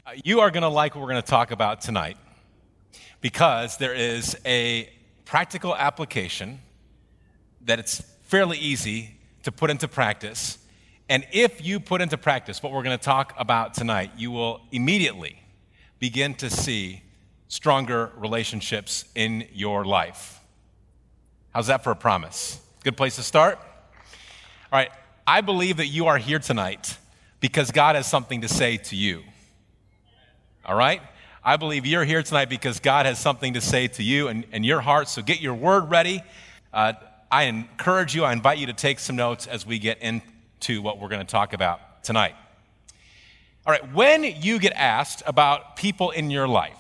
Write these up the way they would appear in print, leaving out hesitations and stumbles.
You are going to like what we're going to talk about tonight because there is a practical application that it's fairly easy to put into practice. And if you put into practice what we're going to talk about tonight, you will immediately begin to see stronger relationships in your life. How's that for a promise? Good place to start? All right, I believe that you are here tonight because God has something to say to you. All right? I believe you're here tonight because God has something to say to you and your heart, so get your word ready. I encourage you, I invite you to take some notes as we get into what we're going to talk about tonight. All right, when you get asked about people in your life,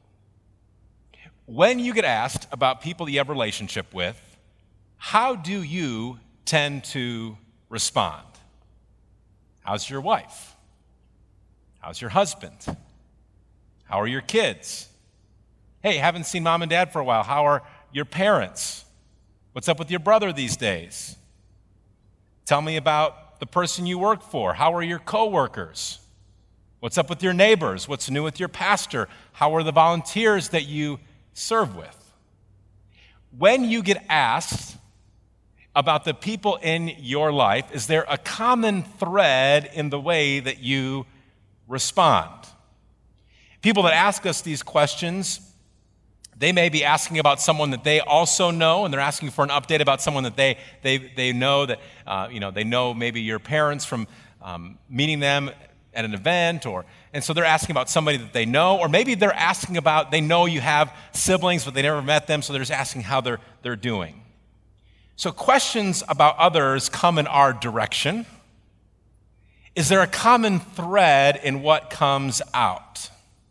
when you get asked about people you have a relationship with, how do you tend to respond? How's your wife? How's your husband? How are your kids? Hey, haven't seen mom and dad for a while. How are your parents? What's up with your brother these days? Tell me about the person you work for. How are your coworkers? What's up with your neighbors? What's new with your pastor? How are the volunteers that you serve with? When you get asked about the people in your life, is there a common thread in the way that you respond? People that ask us these questions, they may be asking about someone that they also know, and they're asking for an update about someone that they know that, they know maybe your parents from meeting them at an event, and so they're asking about somebody that they know, or maybe they're asking about, they know you have siblings, but they never met them, so they're just asking how they're doing. So questions about others come in our direction. Is there a common thread in what comes out?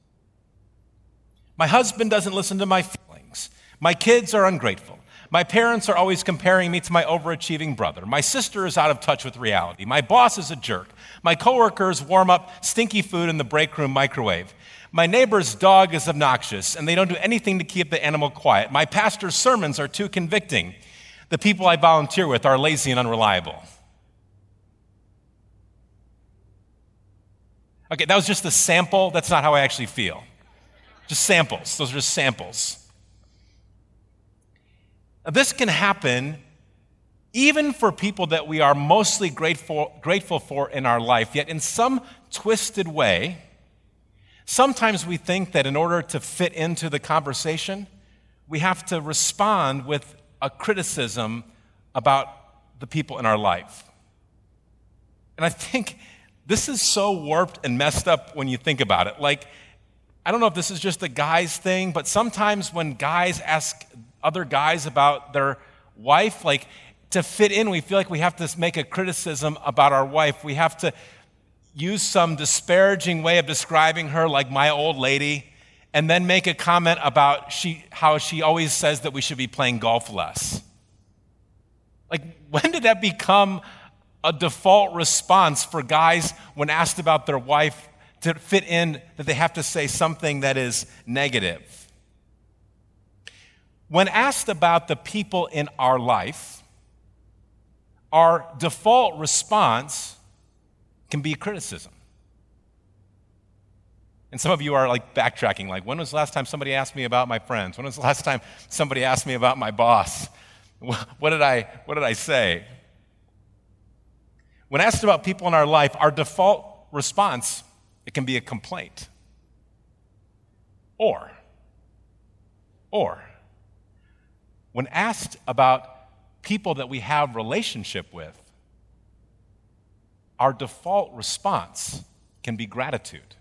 My husband doesn't listen to my feelings. My kids are ungrateful. My parents are always comparing me to my overachieving brother. My sister is out of touch with reality. My boss is a jerk. My coworkers warm up stinky food in the break room microwave. My neighbor's dog is obnoxious, and they don't do anything to keep the animal quiet. My pastor's sermons are too convicting. The people I volunteer with are lazy and unreliable. Okay, that was just a sample. That's not how I actually feel. Just samples. Those are just samples. Now, this can happen even for people that we are mostly grateful for in our life, yet in some twisted way, sometimes we think that in order to fit into the conversation, we have to respond with a criticism about the people in our life. And I think this is so warped and messed up when you think about it. Like, I don't know if this is just a guy's thing, but sometimes when guys ask other guys about their wife, like to fit in, we feel like we have to make a criticism about our wife. We have to use some disparaging way of describing her, like my old lady, and then make a comment about how she always says that we should be playing golf less. Like, when did that become a default response for guys when asked about their wife to fit in, that they have to say something that is negative? When asked about the people in our life, our default response can be criticism. And some of you are like backtracking, like, when was the last time somebody asked me about my friends? When was the last time somebody asked me about my boss? What did I say? When asked about people in our life, our default response, it can be a complaint. Or, when asked about people that we have relationship with, our default response can be gratitude.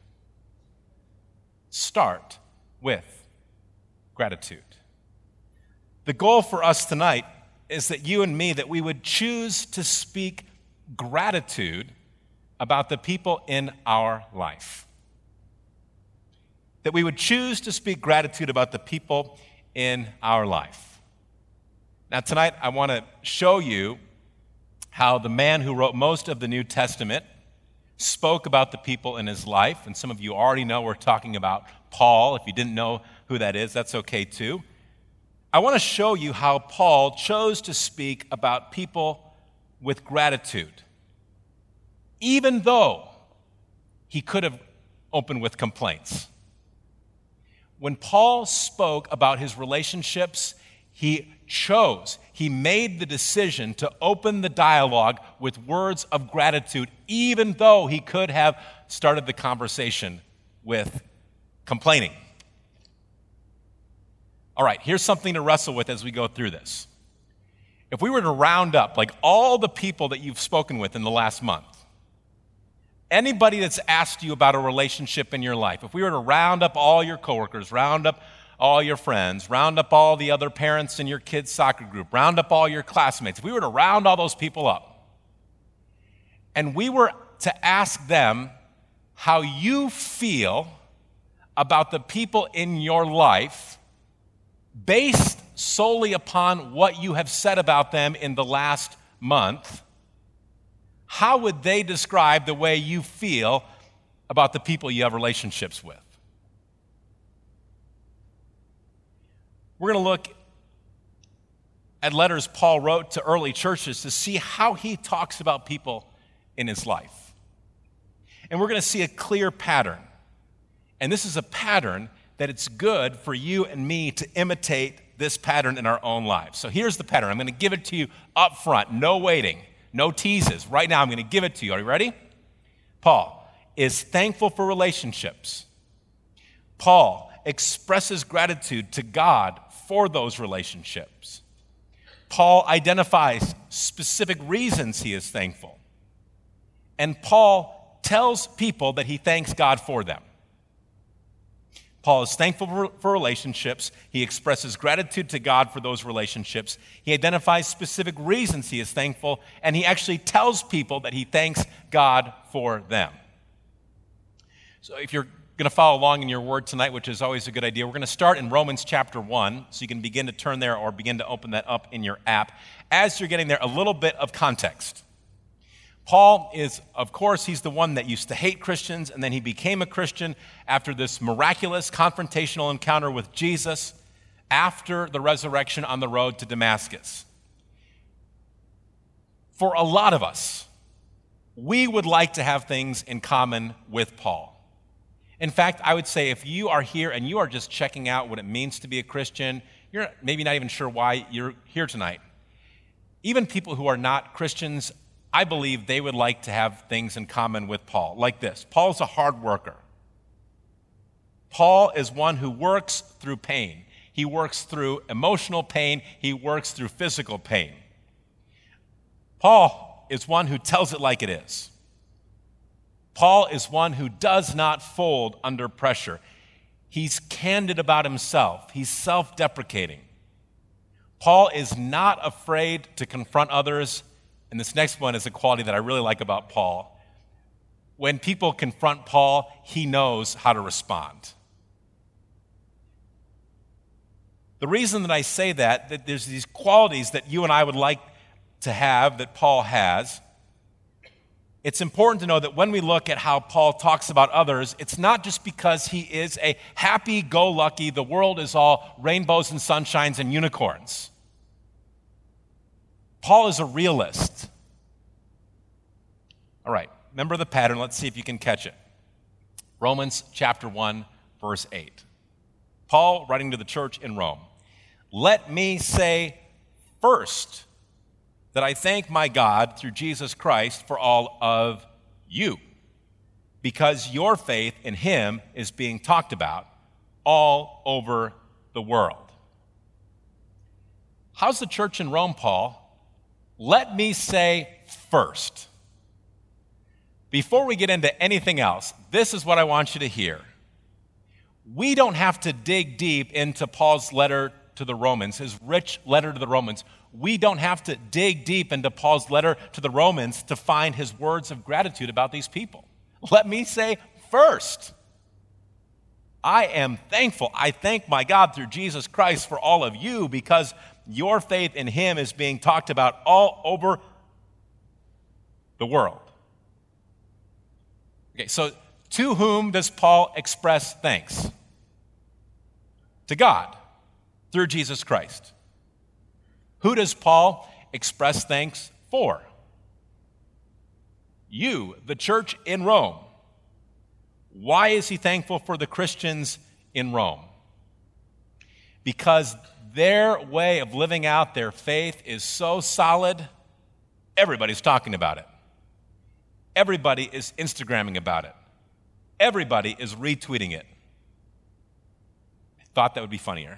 Start with gratitude. The goal for us tonight is that you and me, that we would choose to speak gratitude about the people in our life. That we would choose to speak gratitude about the people in our life. Now, tonight, I want to show you how the man who wrote most of the New Testament spoke about the people in his life. And some of you already know we're talking about Paul. If you didn't know who that is, that's okay too. I want to show you how Paul chose to speak about people with gratitude, even though he could have open with complaints. When Paul spoke about his relationships, he made the decision to open the dialogue with words of gratitude, even though he could have started the conversation with complaining. All right, here's something to wrestle with as we go through this. If we were to round up like all the people that you've spoken with in the last month, anybody that's asked you about a relationship in your life, if we were to round up all your coworkers, round up all your friends, round up all the other parents in your kids' soccer group, round up all your classmates, if we were to round all those people up, and we were to ask them how you feel about the people in your life based solely upon what you have said about them in the last month, how would they describe the way you feel about the people you have relationships with? We're going to look at letters Paul wrote to early churches to see how he talks about people in his life. And we're going to see a clear pattern. And this is a pattern that it's good for you and me to imitate this pattern in our own lives. So here's the pattern. I'm going to give it to you up front. No waiting. No teases. Right now, I'm going to give it to you. Are you ready? Paul is thankful for relationships. Paul expresses gratitude to God for those relationships. Paul identifies specific reasons he is thankful. And Paul tells people that he thanks God for them. Paul is thankful for relationships. He expresses gratitude to God for those relationships. He identifies specific reasons he is thankful, and he actually tells people that he thanks God for them. So if you're going to follow along in your word tonight, which is always a good idea, we're going to start in Romans chapter 1, so you can begin to turn there or begin to open that up in your app. As you're getting there, a little bit of context. Paul is, of course, he's the one that used to hate Christians, and then he became a Christian after this miraculous confrontational encounter with Jesus after the resurrection on the road to Damascus. For a lot of us, we would like to have things in common with Paul. In fact, I would say if you are here and you are just checking out what it means to be a Christian, you're maybe not even sure why you're here tonight. Even people who are not Christians, I believe they would like to have things in common with Paul, like this. Paul's a hard worker. Paul is one who works through pain. He works through emotional pain. He works through physical pain. Paul is one who tells it like it is. Paul is one who does not fold under pressure. He's candid about himself. He's self-deprecating. Paul is not afraid to confront others. And this next one is a quality that I really like about Paul. When people confront Paul, he knows how to respond. The reason that I say that there's these qualities that you and I would like to have that Paul has, it's important to know that when we look at how Paul talks about others, it's not just because he is a happy-go-lucky, the world is all rainbows and sunshines and unicorns. Paul is a realist. All right, remember the pattern. Let's see if you can catch it. Romans chapter 1, verse 8. Paul, writing to the church in Rome, "Let me say first that I thank my God through Jesus Christ for all of you, because your faith in him is being talked about all over the world." How's the church in Rome, Paul? Let me say first. Before we get into anything else, this is what I want you to hear. We don't have to dig deep into Paul's letter to the Romans, his rich letter to the Romans. We don't have to dig deep into Paul's letter to the Romans to find his words of gratitude about these people. Let me say first, I am thankful. I thank my God through Jesus Christ for all of you, because your faith in him is being talked about all over the world. Okay, so to whom does Paul express thanks? To God, through Jesus Christ. Who does Paul express thanks for? You, the church in Rome. Why is he thankful for the Christians in Rome? Because their way of living out their faith is so solid, everybody's talking about it. Everybody is Instagramming about it. Everybody is retweeting it. I thought that would be funnier.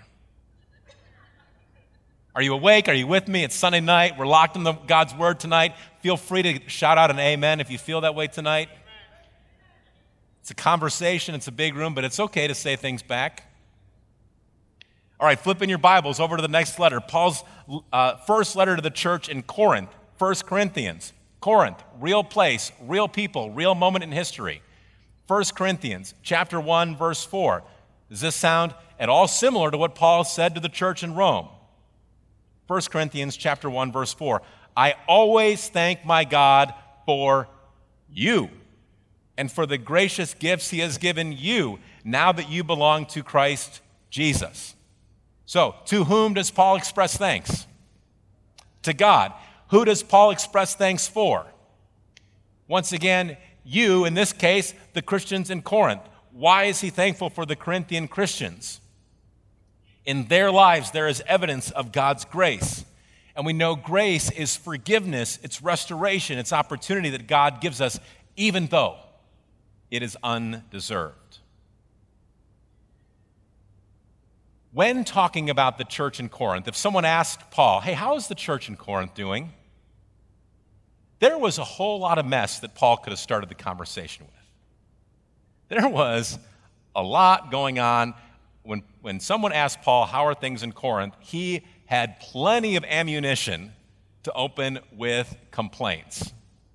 Are you awake? Are you with me? It's Sunday night. We're locked in God's Word tonight. Feel free to shout out an amen if you feel that way tonight. It's a conversation. It's a big room, but it's okay to say things back. All right, flip in your Bibles over to the next letter. Paul's first letter to the church in Corinth, 1 Corinthians. Corinth, real place, real people, real moment in history. 1 Corinthians chapter 1, verse 4. Does this sound at all similar to what Paul said to the church in Rome? 1 Corinthians chapter 1, verse 4. I always thank my God for you and for the gracious gifts he has given you now that you belong to Christ Jesus. So, to whom does Paul express thanks? To God. Who does Paul express thanks for? Once again, you, in this case, the Christians in Corinth. Why is he thankful for the Corinthian Christians? In their lives, there is evidence of God's grace. And we know grace is forgiveness, it's restoration, it's opportunity that God gives us, even though it is undeserved. When talking about the church in Corinth, if someone asked Paul, hey, how is the church in Corinth doing? There was a whole lot of mess that Paul could have started the conversation with. There was a lot going on. When someone asked Paul, how are things in Corinth, he had plenty of ammunition to open with complaints.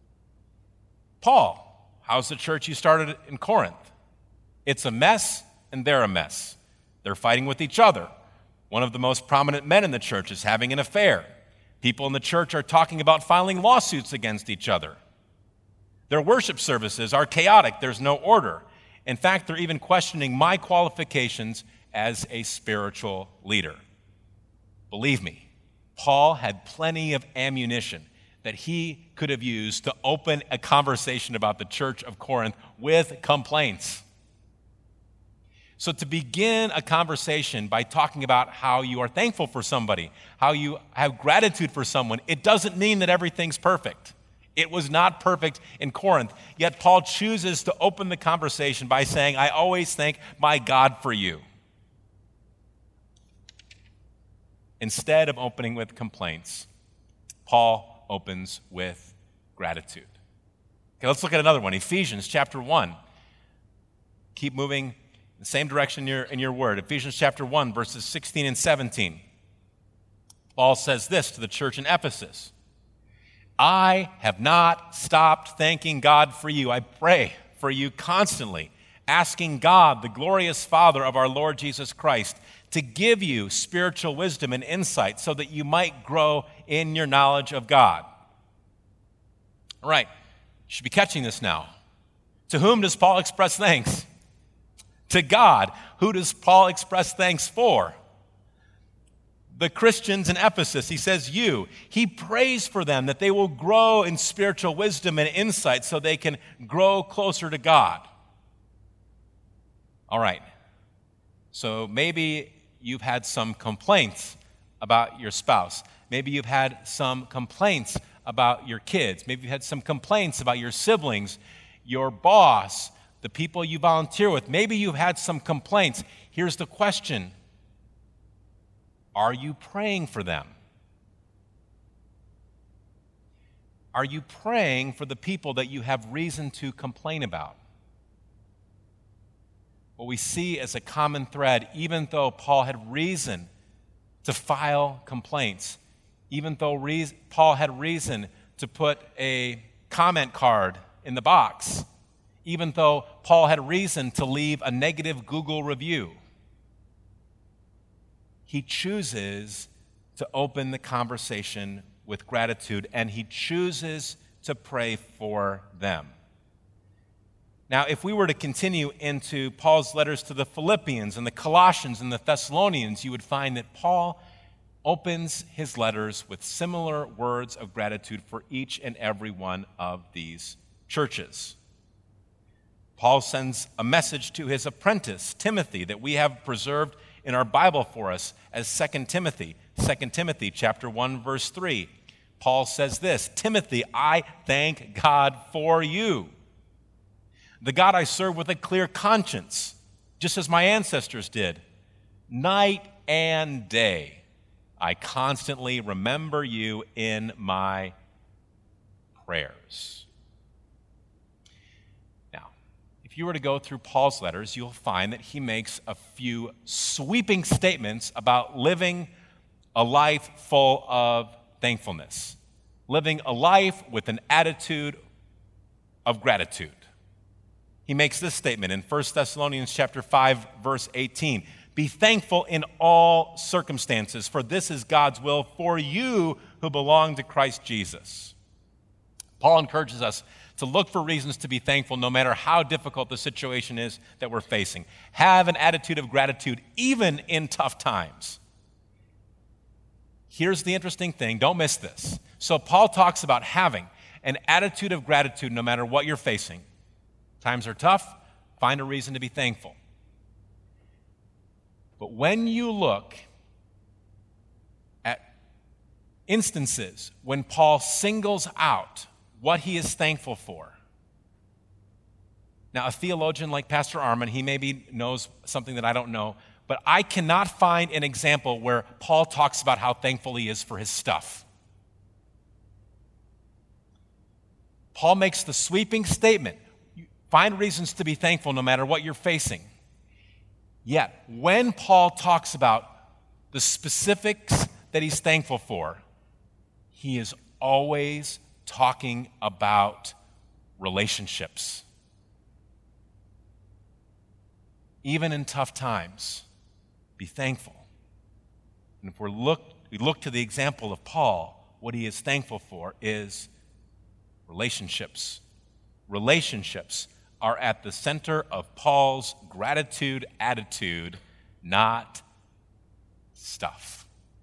Paul, how's the church you started in Corinth? It's a mess, and they're a mess. They're fighting with each other. One of the most prominent men in the church is having an affair. People in the church are talking about filing lawsuits against each other. Their worship services are chaotic. There's no order. In fact, they're even questioning my qualifications as a spiritual leader. Believe me, Paul had plenty of ammunition that he could have used to open a conversation about the church of Corinth with complaints. So to begin a conversation by talking about how you are thankful for somebody, how you have gratitude for someone, it doesn't mean that everything's perfect. It was not perfect in Corinth, yet Paul chooses to open the conversation by saying, I always thank my God for you. Instead of opening with complaints, Paul opens with gratitude. Okay, let's look at another one, Ephesians chapter 1. Keep moving in the same direction in your word. Ephesians chapter 1, verses 16 and 17. Paul says this to the church in Ephesus. I have not stopped thanking God for you. I pray for you constantly, asking God, the glorious Father of our Lord Jesus Christ, to give you spiritual wisdom and insight so that you might grow in your knowledge of God. All right, you should be catching this now. To whom does Paul express thanks? To God. Who does Paul express thanks for? The Christians in Ephesus. He says you. He prays for them that they will grow in spiritual wisdom and insight so they can grow closer to God. All right, so maybe you've had some complaints about your spouse. Maybe you've had some complaints about your kids. Maybe you've had some complaints about your siblings, your boss, the people you volunteer with. Maybe you've had some complaints. Here's the question. Are you praying for them? Are you praying for the people that you have reason to complain about? What we see as a common thread, even though Paul had reason to file complaints, even though Paul had reason to put a comment card in the box, even though Paul had reason to leave a negative Google review, he chooses to open the conversation with gratitude, and he chooses to pray for them. Now, if we were to continue into Paul's letters to the Philippians and the Colossians and the Thessalonians, you would find that Paul opens his letters with similar words of gratitude for each and every one of these churches. Paul sends a message to his apprentice, Timothy, that we have preserved in our Bible for us as 2 Timothy. 2 Timothy chapter 1, verse 3. Paul says this, Timothy, I thank God for you. The God I serve with a clear conscience, just as my ancestors did. Night and day, I constantly remember you in my prayers. Now, if you were to go through Paul's letters, you'll find that he makes a few sweeping statements about living a life full of thankfulness, living a life with an attitude of gratitude. He makes this statement in 1 Thessalonians chapter 5, verse 18. Be thankful in all circumstances, for this is God's will for you who belong to Christ Jesus. Paul encourages us to look for reasons to be thankful no matter how difficult the situation is that we're facing. Have an attitude of gratitude even in tough times. Here's the interesting thing, don't miss this. So Paul talks about having an attitude of gratitude no matter what you're facing. Times are tough, find a reason to be thankful. But when you look at instances when Paul singles out what he is thankful for. Now, a theologian like Pastor Armin, he maybe knows something that I don't know, but I cannot find an example where Paul talks about how thankful he is for his stuff. Paul makes the sweeping statement, find reasons to be thankful no matter what you're facing. Yet, when Paul talks about the specifics that he's thankful for, he is always talking about relationships. Even in tough times, be thankful. And if we look to the example of Paul, what he is thankful for is relationships. Relationships are at the center of Paul's gratitude attitude, not stuff.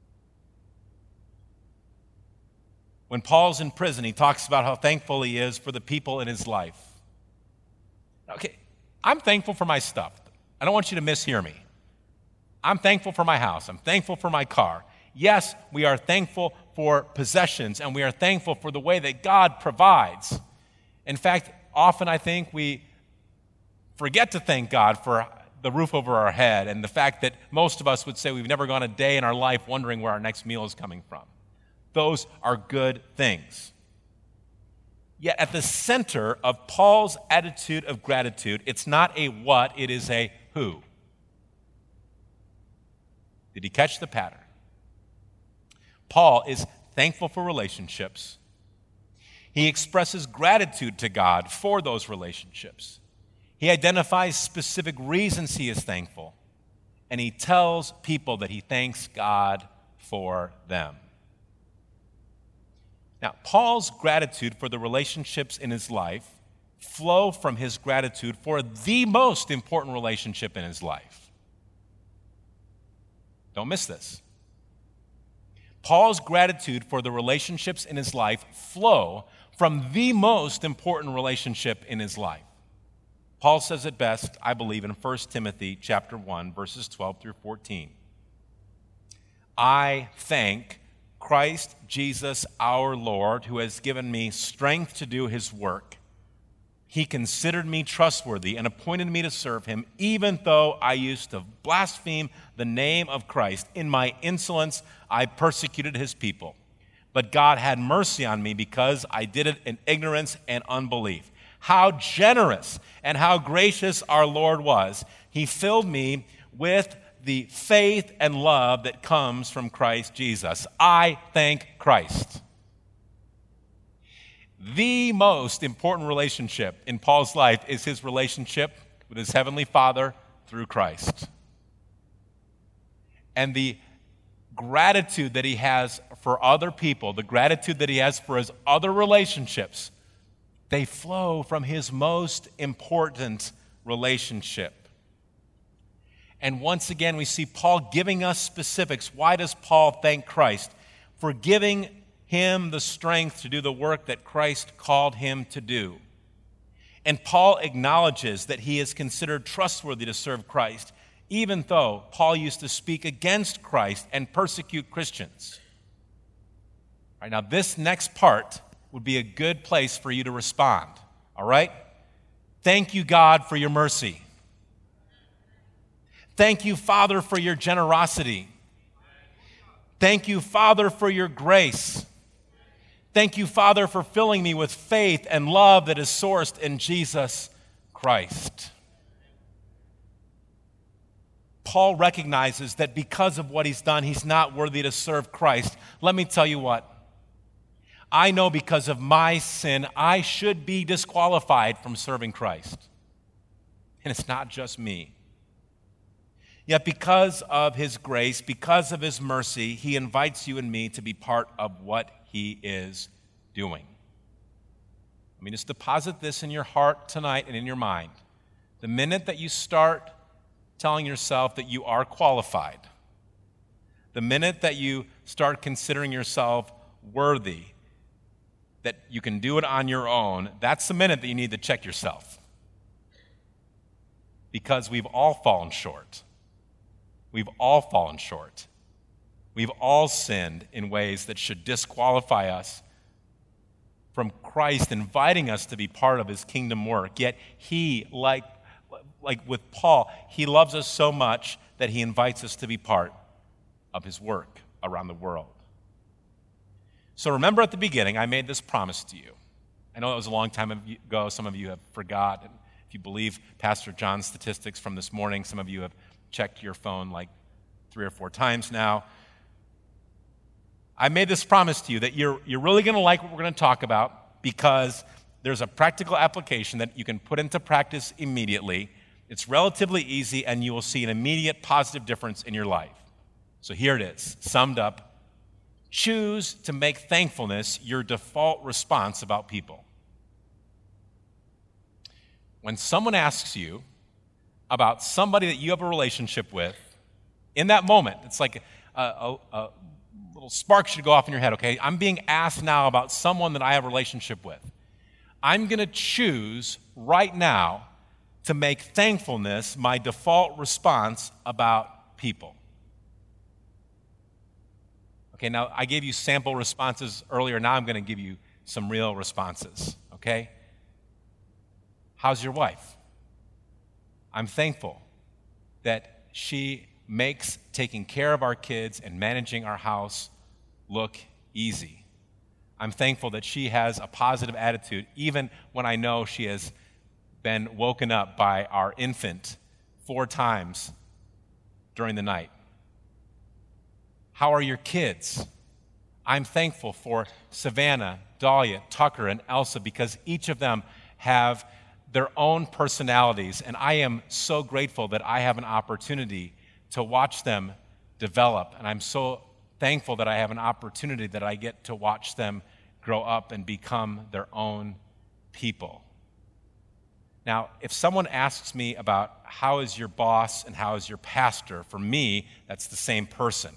When Paul's in prison, he talks about how thankful he is for the people in his life. Okay, I'm thankful for my stuff. I don't want you to mishear me. I'm thankful for my house. I'm thankful for my car. Yes, we are thankful for possessions, and we are thankful for the way that God provides. In fact, often I think we forget to thank God for the roof over our head and the fact that most of us would say we've never gone a day in our life wondering where our next meal is coming from. Those are good things. Yet at the center of Paul's attitude of gratitude, it's not a what, it is a who. Did you catch the pattern? Paul is thankful for relationships. He expresses gratitude to God for those relationships. He identifies specific reasons he is thankful, and he tells people that he thanks God for them. Now, Paul's gratitude for the relationships in his life flow from his gratitude for the most important relationship in his life. Don't miss this. Paul's gratitude for the relationships in his life flow from the most important relationship in his life. Paul says it best, I believe, in 1 Timothy chapter 1, verses 12 through 14. I thank Christ Jesus our Lord, who has given me strength to do his work. He considered me trustworthy and appointed me to serve him, even though I used to blaspheme the name of Christ. In my insolence, I persecuted his people. But God had mercy on me because I did it in ignorance and unbelief. How generous and how gracious our Lord was. He filled me with the faith and love that comes from Christ Jesus. I thank Christ. The most important relationship in Paul's life is his relationship with his heavenly Father through Christ. And the gratitude that he has for other people, the gratitude that he has for his other relationships, they flow from his most important relationship. And once again, we see Paul giving us specifics. Why does Paul thank Christ? For giving him the strength to do the work that Christ called him to do. And Paul acknowledges that he is considered trustworthy to serve Christ, even though Paul used to speak against Christ and persecute Christians. All right, now, this next part would be a good place for you to respond. All right? Thank you, God, for your mercy. Thank you, Father, for your generosity. Thank you, Father, for your grace. Thank you, Father, for filling me with faith and love that is sourced in Jesus Christ. Paul recognizes that because of what he's done, he's not worthy to serve Christ. Let me tell you what. I know because of my sin, I should be disqualified from serving Christ. And it's not just me. Yet because of his grace, because of his mercy, he invites you and me to be part of what he is doing. Let me just deposit this in your heart tonight and in your mind. The minute that you start telling yourself that you are qualified, the minute that you start considering yourself worthy, that you can do it on your own, that's the minute that you need to check yourself. Because we've all fallen short. We've all fallen short. We've all sinned in ways that should disqualify us from Christ inviting us to be part of his kingdom work. Yet he, like with Paul, he loves us so much that he invites us to be part of his work around the world. So remember at the beginning, I made this promise to you. I know it was a long time ago. Some of you have forgotten. If you believe Pastor John's statistics from this morning, some of you have checked your phone like 3 or 4 times now. I made this promise to you that you're really going to like what we're going to talk about because there's a practical application that you can put into practice immediately. It's relatively easy, and you will see an immediate positive difference in your life. So here it is, summed up. Choose to make thankfulness your default response about people. When someone asks you about somebody that you have a relationship with, in that moment, it's like a little spark should go off in your head, okay? I'm being asked now about someone that I have a relationship with. I'm going to choose right now to make thankfulness my default response about people. Okay, now I gave you sample responses earlier. Now I'm going to give you some real responses, okay? How's your wife? I'm thankful that she makes taking care of our kids and managing our house look easy. I'm thankful that she has a positive attitude, even when I know she has been woken up by our infant 4 times during the night. How are your kids? I'm thankful for Savannah, Dahlia, Tucker, and Elsa because each of them have their own personalities, and I am so grateful that I have an opportunity to watch them develop, and I'm so thankful that I have an opportunity that I get to watch them grow up and become their own people. Now, if someone asks me about how is your boss and how is your pastor, for me, that's the same person.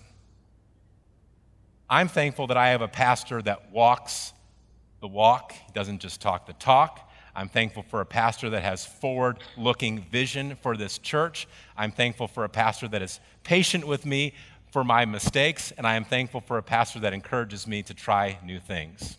I'm thankful that I have a pastor that walks the walk. He doesn't just talk the talk. I'm thankful for a pastor that has forward-looking vision for this church. I'm thankful for a pastor that is patient with me for my mistakes, and I am thankful for a pastor that encourages me to try new things.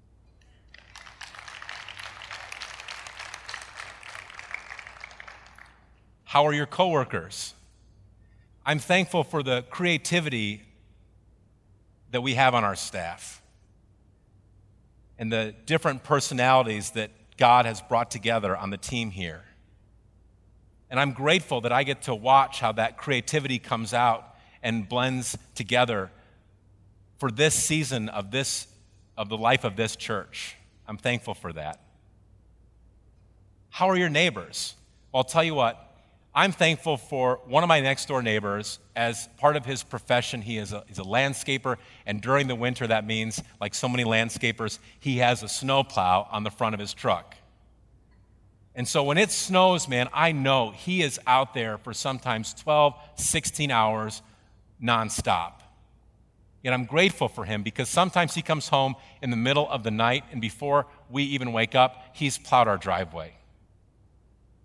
How are your coworkers? I'm thankful for the creativity that we have on our staff and the different personalities that God has brought together on the team here. And I'm grateful that I get to watch how that creativity comes out and blends together for this season of the life of this church. I'm thankful for that. How are your neighbors? Well, I'll tell you what, I'm thankful for one of my next door neighbors. As part of his profession, he's a landscaper, and during the winter, that means, like so many landscapers, he has a snowplow on the front of his truck. And so when it snows, man, I know he is out there for sometimes 12, 16 hours nonstop. Yet I'm grateful for him because sometimes he comes home in the middle of the night, and before we even wake up, he's plowed our driveway.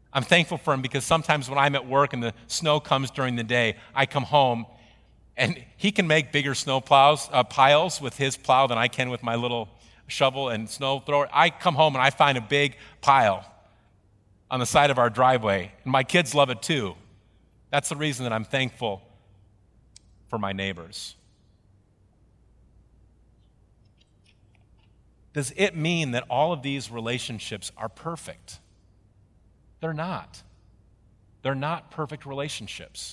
I'm thankful for him because sometimes when I'm at work and the snow comes during the day, I come home and he can make bigger snow piles with his plow than I can with my little shovel and snow thrower. I come home and I find a big pile on the side of our driveway, and my kids love it too. That's the reason that I'm thankful for my neighbors. Does it mean that all of these relationships are perfect? They're not. They're not perfect relationships.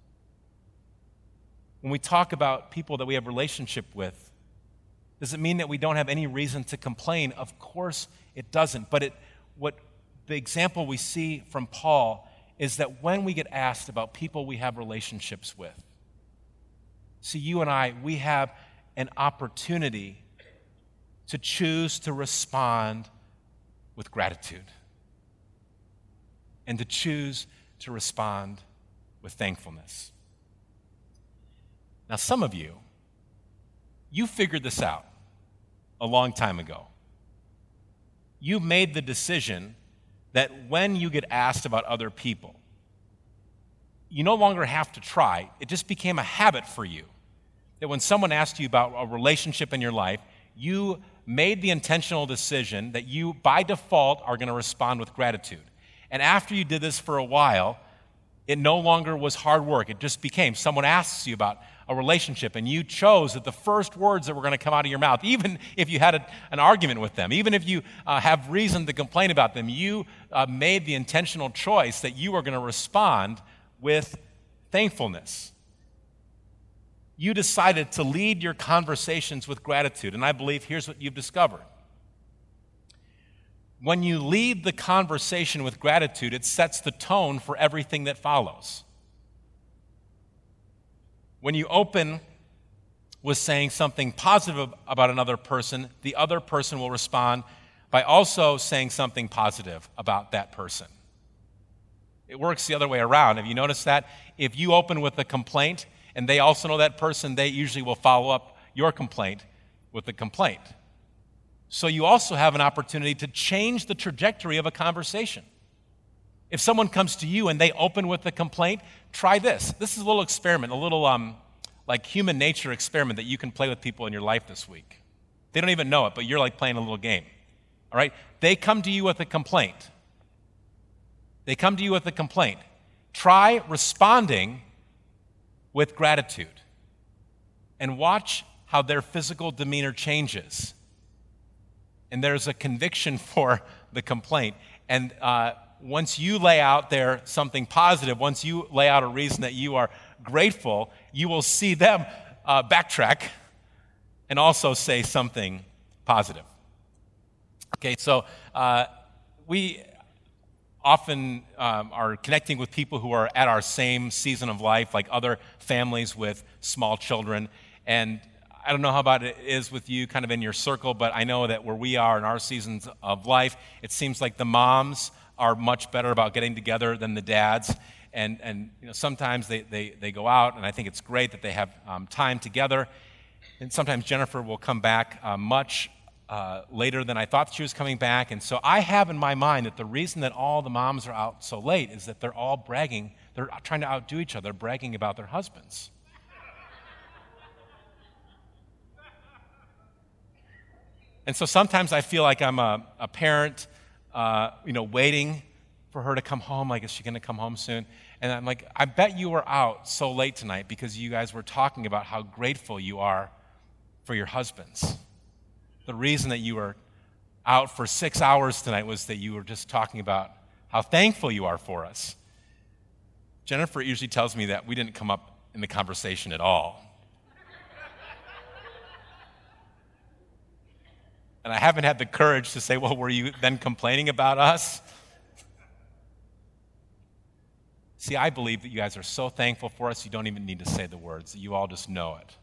When we talk about people that we have relationship with, does it mean that we don't have any reason to complain? Of course it doesn't. But what the example we see from Paul is that when we get asked about people we have relationships with, see, you and I, we have an opportunity to choose to respond with gratitude and to choose to respond with thankfulness. Now, some of you figured this out a long time ago. You made the decision that when you get asked about other people, you no longer have to try. It just became a habit for you. That when someone asked you about a relationship in your life, you made the intentional decision that you, by default, are going to respond with gratitude. And after you did this for a while, it no longer was hard work. It just became someone asks you about a relationship, and you chose that the first words that were going to come out of your mouth, even if you had an argument with them, even if you have reason to complain about them, you made the intentional choice that you are going to respond with thankfulness. You decided to lead your conversations with gratitude, and I believe here's what you've discovered. When you lead the conversation with gratitude, it sets the tone for everything that follows. When you open with saying something positive about another person, the other person will respond by also saying something positive about that person. It works the other way around. Have you noticed that? If you open with a complaint and they also know that person, they usually will follow up your complaint with a complaint. So you also have an opportunity to change the trajectory of a conversation. If someone comes to you and they open with a complaint, try this. This is a little experiment, a little like human nature experiment that you can play with people in your life this week. They don't even know it, but you're like playing a little game. All right? They come to you with a complaint. Try responding with gratitude and watch how their physical demeanor changes. And there's a conviction for the complaint. And once you lay out there something positive, once you lay out a reason that you are grateful, you will see them backtrack and also say something positive. Okay, so we often are connecting with people who are at our same season of life, like other families with small children. And I don't know how about it is with you kind of in your circle, but I know that where we are in our seasons of life, it seems like the moms are much better about getting together than the dads. And you know, sometimes they go out, and I think it's great that they have time together. And sometimes Jennifer will come back much later than I thought she was coming back. And so I have in my mind that the reason that all the moms are out so late is that they're all bragging. They're trying to outdo each other, bragging about their husbands. And so sometimes I feel like I'm a parent, waiting for her to come home. Like, is she going to come home soon? And I'm like, I bet you were out so late tonight because you guys were talking about how grateful you are for your husbands. The reason that you were out for 6 hours tonight was that you were just talking about how thankful you are for us. Jennifer usually tells me that we didn't come up in the conversation at all. And I haven't had the courage to say, well, were you then complaining about us? See, I believe that you guys are so thankful for us, you don't even need to say the words. That you all just know it.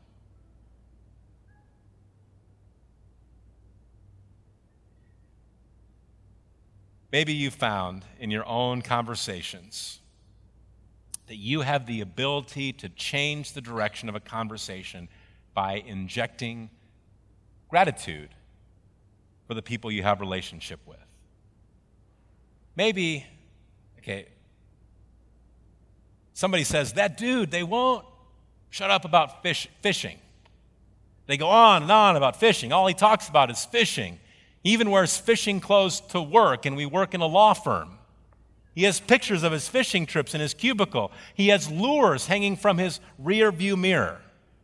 Maybe you found in your own conversations that you have the ability to change the direction of a conversation by injecting gratitude for the people you have relationship with. Maybe Okay. Somebody says, that dude, they won't shut up about fishing. They go on and on about fishing. All he talks about is fishing. He even wears fishing clothes to work, and we work in a law firm. He has pictures of his fishing trips in his cubicle. He has lures hanging from his rear view mirror.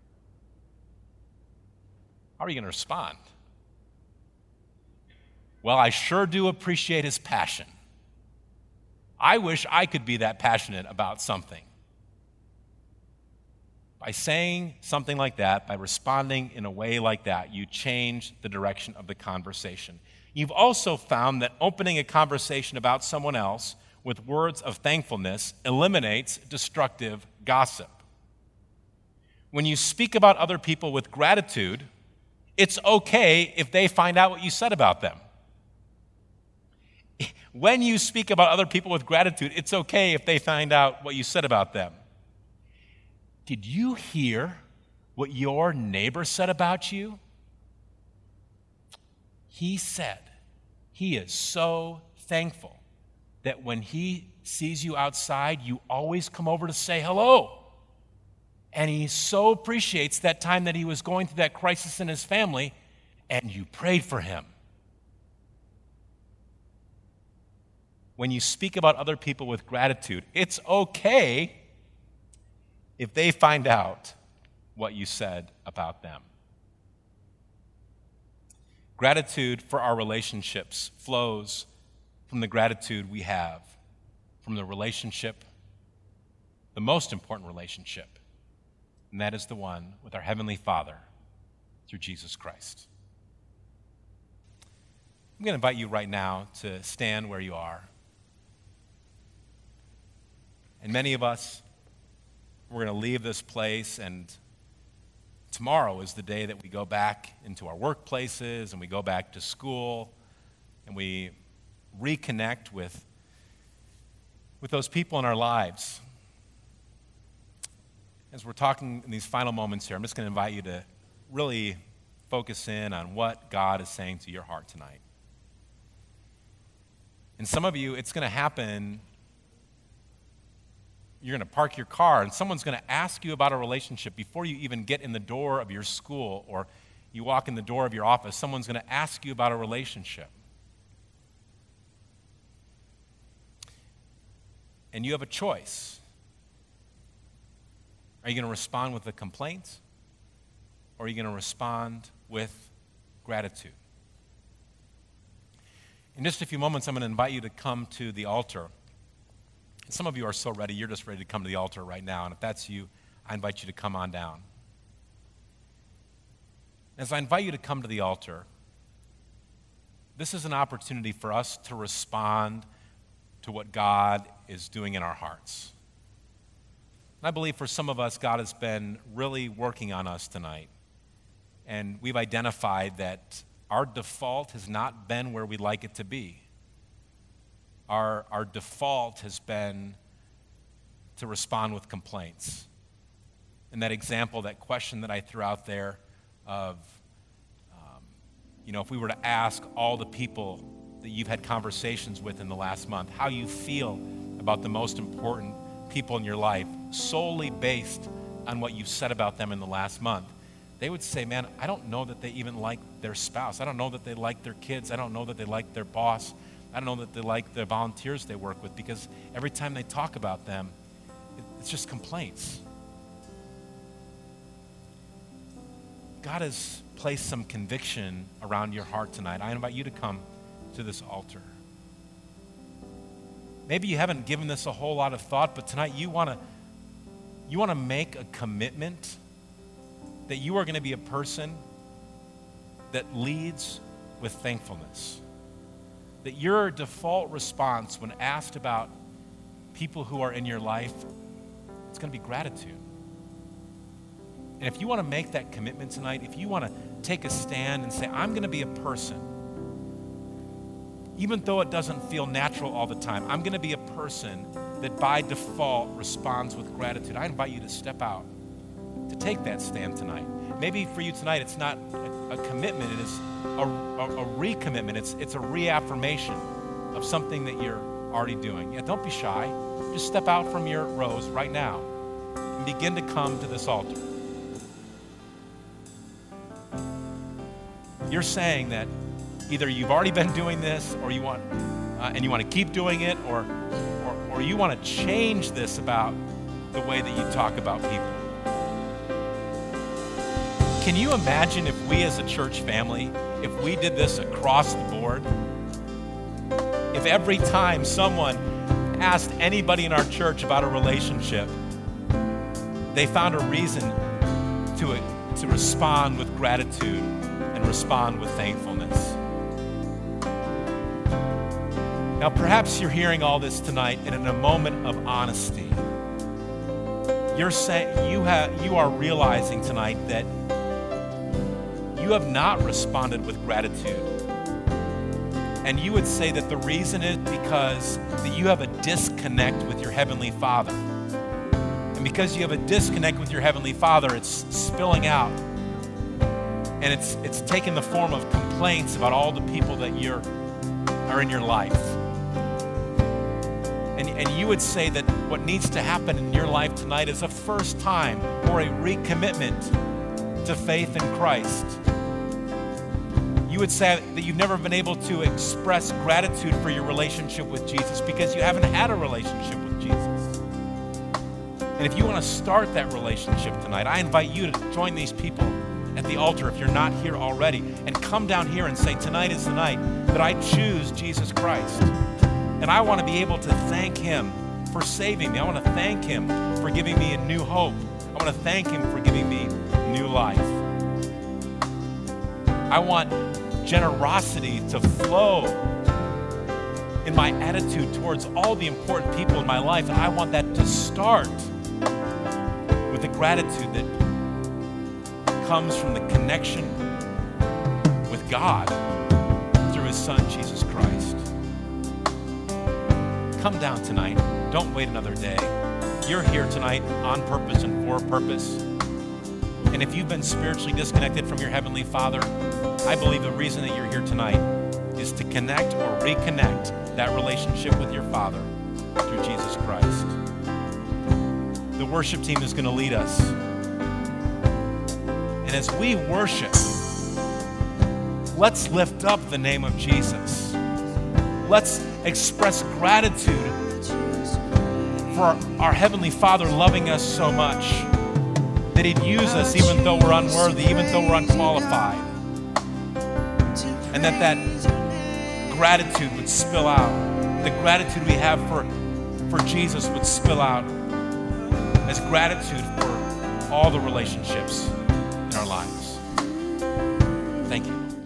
How are you going to respond? Well, I sure do appreciate his passion. I wish I could be that passionate about something. By saying something like that, by responding in a way like that, you change the direction of the conversation. You've also found that opening a conversation about someone else with words of thankfulness eliminates destructive gossip. When you speak about other people with gratitude, it's okay if they find out what you said about them. When you speak about other people with gratitude, it's okay if they find out what you said about them. Did you hear what your neighbor said about you? He said he is so thankful that when he sees you outside, you always come over to say hello. And he so appreciates that time that he was going through that crisis in his family, and you prayed for him. When you speak about other people with gratitude, it's okay if they find out what you said about them. Gratitude for our relationships flows from the gratitude we have from the relationship, the most important relationship, and that is the one with our Heavenly Father through Jesus Christ. I'm going to invite you right now to stand where you are. And many of us, we're going to leave this place, and tomorrow is the day that we go back into our workplaces and we go back to school and we reconnect with those people in our lives. As we're talking in these final moments here, I'm just going to invite you to really focus in on what God is saying to your heart tonight. And some of you, it's going to happen. You're going to park your car, and someone's going to ask you about a relationship before you even get in the door of your school or you walk in the door of your office. Someone's going to ask you about a relationship. And you have a choice. Are you going to respond with a complaint, or are you going to respond with gratitude? In just a few moments, I'm going to invite you to come to the altar. Some of you are so ready, you're just ready to come to the altar right now. And if that's you, I invite you to come on down. As I invite you to come to the altar, this is an opportunity for us to respond to what God is doing in our hearts. And I believe for some of us, God has been really working on us tonight. And we've identified that our default has not been where we'd like it to be. Our default has been to respond with complaints. And that example, that question that I threw out there of, if we were to ask all the people that you've had conversations with in the last month, how you feel about the most important people in your life, solely based on what you've said about them in the last month, they would say, man, I don't know that they even like their spouse. I don't know that they like their kids. I don't know that they like their boss. I don't know that they like the volunteers they work with, because every time they talk about them, it's just complaints. God has placed some conviction around your heart tonight. I invite you to come to this altar. Maybe you haven't given this a whole lot of thought, but tonight you want to make a commitment that you are going to be a person that leads with thankfulness. That your default response when asked about people who are in your life, it's going to be gratitude. And if you want to make that commitment tonight, if you want to take a stand and say, I'm going to be a person, even though it doesn't feel natural all the time, I'm going to be a person that by default responds with gratitude. I invite you to step out, to take that stand tonight. Maybe for you tonight, it's not a commitment, it is a recommitment. It's a reaffirmation of something that you're already doing. Yeah, don't be shy. Just step out from your rows right now and begin to come to this altar. You're saying that either you've already been doing this, or you want, and you want to keep doing it, or you want to change this about the way that you talk about people. Can you imagine if we as a church family, if we did this across the board? If every time someone asked anybody in our church about a relationship, they found a reason to respond with gratitude and respond with thankfulness. Now, perhaps you're hearing all this tonight and in a moment of honesty, you're saying you are realizing tonight that you have not responded with gratitude. And you would say that the reason is because that you have a disconnect with your Heavenly Father. And because you have a disconnect with your Heavenly Father, it's spilling out. And it's taking the form of complaints about all the people that are in your life. And you would say that what needs to happen in your life tonight is a first time or a recommitment to faith in Christ. You would say that you've never been able to express gratitude for your relationship with Jesus because you haven't had a relationship with Jesus. And if you want to start that relationship tonight, I invite you to join these people at the altar if you're not here already, and come down here and say, tonight is the night that I choose Jesus Christ. And I want to be able to thank Him for saving me. I want to thank Him for giving me a new hope. I want to thank Him for giving me new life. I want generosity to flow in my attitude towards all the important people in my life, and I want that to start with the gratitude that comes from the connection with God through His Son, Jesus Christ. Come down tonight. Don't wait another day. You're here tonight on purpose and for a purpose. And if you've been spiritually disconnected from your Heavenly Father, I believe the reason that you're here tonight is to connect or reconnect that relationship with your Father through Jesus Christ. The worship team is going to lead us. And as we worship, let's lift up the name of Jesus. Let's express gratitude for our Heavenly Father loving us so much that He'd use us even though we're unworthy, even though we're unqualified. And that gratitude would spill out. The gratitude we have for Jesus would spill out as gratitude for all the relationships in our lives. Thank you.